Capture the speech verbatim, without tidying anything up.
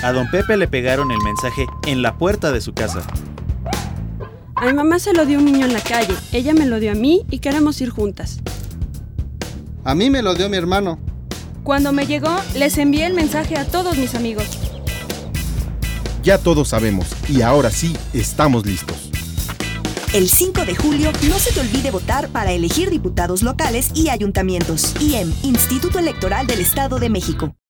A don Pepe le pegaron el mensaje en la puerta de su casa. A mi mamá se lo dio un niño en la calle. Ella me lo dio a mí y queremos ir juntas. A mí me lo dio mi hermano. Cuando me llegó, les envié el mensaje a todos mis amigos. Ya todos sabemos, y ahora sí, estamos listos. El cinco de julio, no se te olvide votar para elegir diputados locales y ayuntamientos. I E M, Instituto Electoral del Estado de México.